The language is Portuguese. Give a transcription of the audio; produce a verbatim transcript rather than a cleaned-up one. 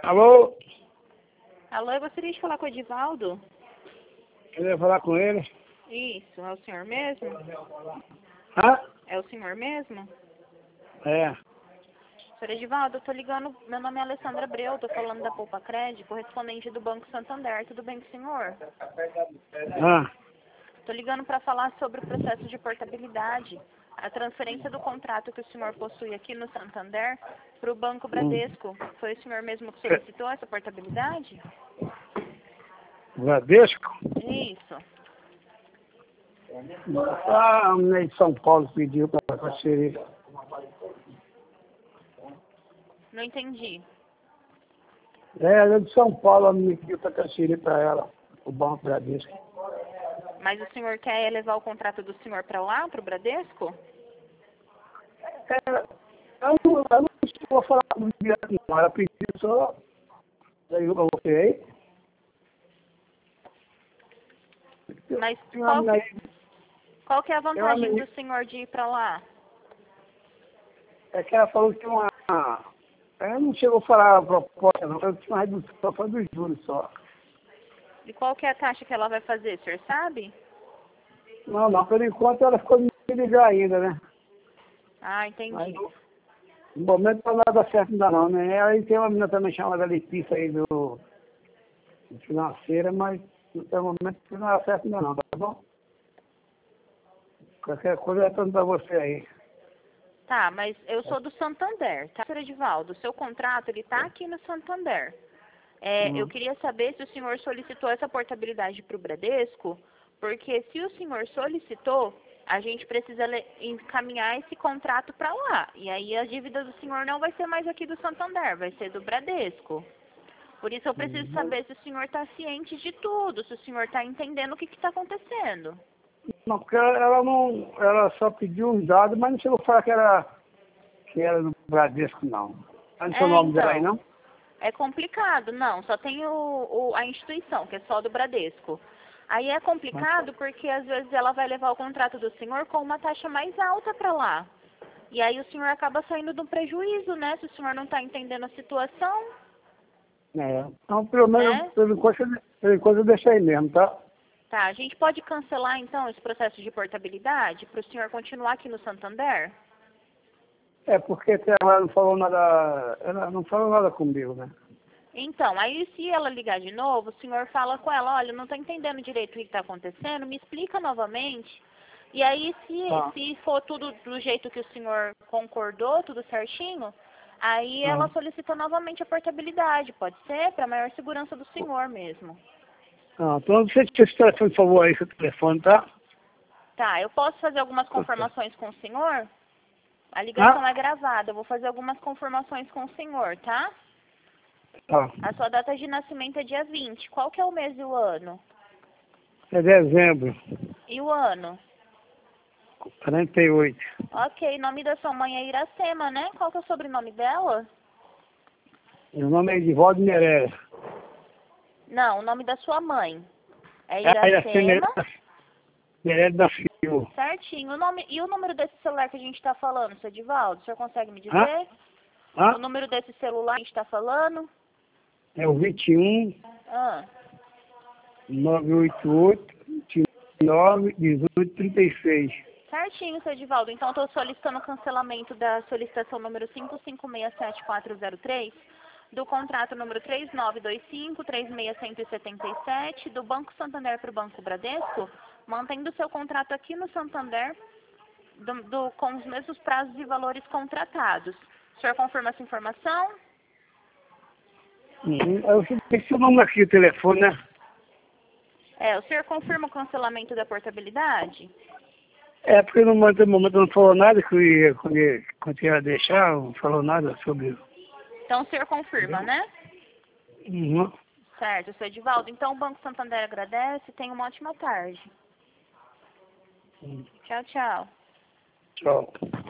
Alô? Alô, eu gostaria de falar com o Edivaldo. Eu ia falar com ele. Isso, é o senhor mesmo? Hã? É o senhor mesmo? É. Senhor Edivaldo, eu tô ligando, meu nome é Alessandra Abreu, tô falando da Poupa Crédito, correspondente do Banco Santander, tudo bem com o senhor? Ah, Tô ligando para falar sobre o processo de portabilidade, a transferência do contrato que o senhor possui aqui no Santander para o Banco hum. Bradesco. Foi o senhor mesmo que solicitou essa portabilidade? Bradesco? Isso. Ah, a mulher de São Paulo pediu para transferir. Não entendi. É, ela é de São Paulo, a mulher pediu para transferir para ela, o Banco Bradesco. Mas o senhor quer levar o contrato do senhor para lá, para o Bradesco? É, eu, não- eu não vou falar com direto não, ela pediu só, daí eu voltei. Mas Tem uma qual que, mulher- qual que é a tem uma vantagem mulher- do senhor de ir para lá? É que ela falou que tem uma... Ela não chegou a falar a proposta, não. Eu tinha uma redução só dos juros só. E qual que é a taxa que ela vai fazer, o senhor sabe? Não, não, por enquanto ela ficou me ligar ainda, né? Ah, Mas entendi. no no momento não nada certo ainda não, né? Aí tem uma menina também chamada Letícia aí do do financeira, mas no momento não nada certo ainda não, tá bom? Qualquer coisa eu retorno pra você aí. Tá, mas eu sou do Santander, tá, senhor Edivaldo? O seu contrato, ele tá aqui no Santander. É, eu Uhum. queria saber se o senhor solicitou essa portabilidade para o Bradesco, porque se o senhor solicitou, a gente precisa le- encaminhar esse contrato para lá. E aí a dívida do senhor não vai ser mais aqui do Santander, vai ser do Bradesco. Por isso eu preciso Uhum. saber se o senhor está ciente de tudo, se o senhor está entendendo o que está acontecendo. Não, porque ela ela não. Ela só pediu uns dados, mas não chegou a falar que era, que era do Bradesco, não. Não tem o É, nome dela aí, então. não? É complicado, não, só tem o, o- a instituição, que é só do Bradesco. Aí é complicado porque às vezes ela vai levar o contrato do senhor com uma taxa mais alta para lá. E aí o senhor acaba saindo do prejuízo, né? Se o senhor não está entendendo a situação, É. Então, pelo menos, né? pelo enquanto, eu- pelo enquanto eu deixei mesmo, tá? Tá, a gente pode cancelar então esse processo de portabilidade para o senhor continuar aqui no Santander? É porque até ela não falou nada, ela não falou nada comigo, né? Então, aí se ela ligar de novo, o senhor fala com ela, olha, não estou entendendo direito o que está acontecendo, me explica novamente. E aí, se, Tá. se for tudo do jeito que o senhor concordou, tudo certinho, aí ela Ah. solicita novamente a portabilidade, pode ser? Para maior segurança do senhor mesmo. Ah, então você tira esse telefone, por favor, aí, seu telefone, tá? Tá, eu posso fazer algumas Ok. confirmações com o senhor? A ligação Ah? é gravada, eu vou fazer algumas confirmações com o senhor, tá? Tá. A sua data de nascimento é dia vinte. Qual que é o mês e o ano? É dezembro, E o ano? quarenta e oito. Ok, nome da sua mãe é Iracema, né? Qual que é o sobrenome dela? Meu nome é Edivaldo Meirelles. Não, o nome da sua mãe. É É Iracema Iracema. Meirelles da Silva. Certinho. O nome, e o número desse celular que a gente está falando, seu Edivaldo? O senhor consegue me Ah? dizer? O Ah? número desse celular que a gente está falando? É o vinte e um, Ah, novecentos e oitenta e oito, vinte e nove, dezoito, trinta e seis. certinho, seu Edivaldo. Então, estou solicitando o cancelamento da solicitação número cinco cinco seis sete quatro zero três, do contrato número três nove dois cinco, três seis um sete sete, do Banco Santander para o Banco Bradesco, mantendo seu contrato aqui no Santander, do, do- com os mesmos prazos e valores contratados. O senhor confirma essa informação? Uhum. Eu esqueci o nome aqui, o telefone, né? É, o senhor confirma o cancelamento da portabilidade? É, porque no momento, no momento não falou nada que eu ia, quando ia, quando ia deixar, não falou nada sobre... Então, o senhor confirma, né? Uhum. Certo, seu Edivaldo. Então, o Banco Santander agradece. Tenha uma ótima tarde. Uhum. Tchau, tchau. Tchau.